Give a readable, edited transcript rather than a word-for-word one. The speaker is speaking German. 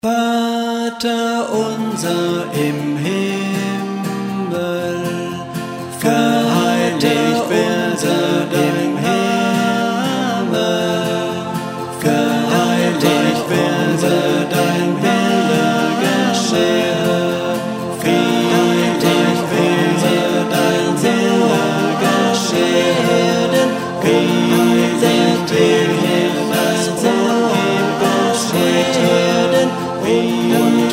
Vater unser im Himmel, geheiligt werde dein Name, geheiligt werde dein Wille geschehe, geheiligt werde dein Wille geschehe,